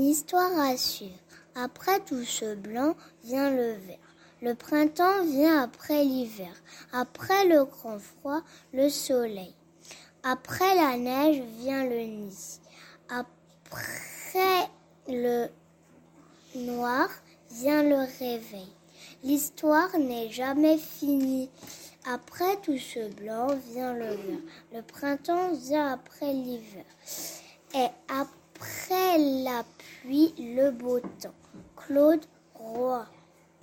histoire à suivre. Après tout ce blanc vient le vert. Le printemps vient après l'hiver. Après le grand froid, le soleil. Après la neige vient le nid. Après le noir vient le réveil. L'histoire n'est jamais finie. Après tout ce blanc vient le vert. Le printemps vient après l'hiver. Et après la pluie, le beau temps. Claude Roy.